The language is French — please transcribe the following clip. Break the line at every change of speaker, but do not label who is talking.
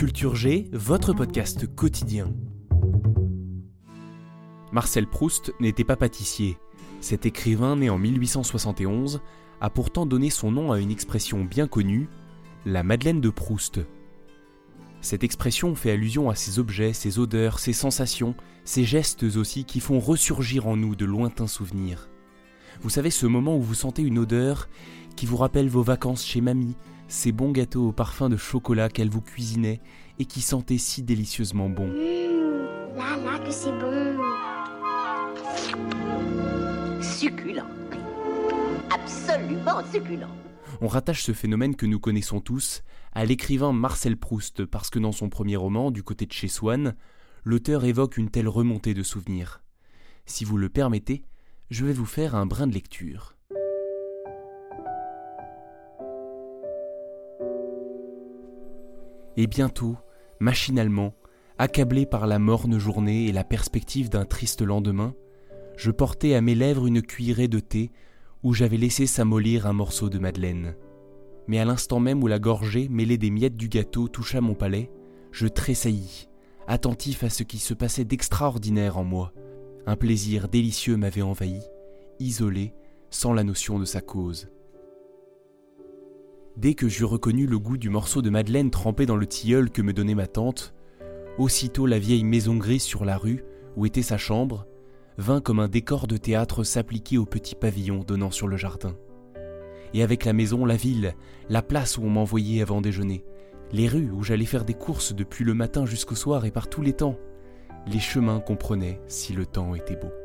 Culture G, votre podcast quotidien. Marcel Proust n'était pas pâtissier. Cet écrivain, né en 1871, a pourtant donné son nom à une expression bien connue, la Madeleine de Proust. Cette expression fait allusion à ces objets, ces odeurs, ces sensations, ces gestes aussi qui font ressurgir en nous de lointains souvenirs. Vous savez, ce moment où vous sentez une odeur qui vous rappelle vos vacances chez mamie, ces bons gâteaux au parfum de chocolat qu'elle vous cuisinait et qui sentaient si délicieusement bon.
Là que c'est bon.
Succulent. Absolument succulent.
On rattache ce phénomène que nous connaissons tous à l'écrivain Marcel Proust parce que dans son premier roman, Du côté de chez Swann, l'auteur évoque une telle remontée de souvenirs. Si vous le permettez, je vais vous faire un brin de lecture. Et bientôt, machinalement, accablé par la morne journée et la perspective d'un triste lendemain, je portais à mes lèvres une cuillerée de thé où j'avais laissé s'amollir un morceau de madeleine. Mais à l'instant même où la gorgée mêlée des miettes du gâteau toucha mon palais, je tressaillis, attentif à ce qui se passait d'extraordinaire en moi. Un plaisir délicieux m'avait envahi, isolé, sans la notion de sa cause. Dès que j'eus reconnu le goût du morceau de madeleine trempé dans le tilleul que me donnait ma tante, aussitôt la vieille maison grise sur la rue, où était sa chambre, vint comme un décor de théâtre s'appliquer au petit pavillon donnant sur le jardin. Et avec la maison, la ville, la place où on m'envoyait avant déjeuner, les rues où j'allais faire des courses depuis le matin jusqu'au soir et par tous les temps, les chemins qu'on prenait si le temps était beau.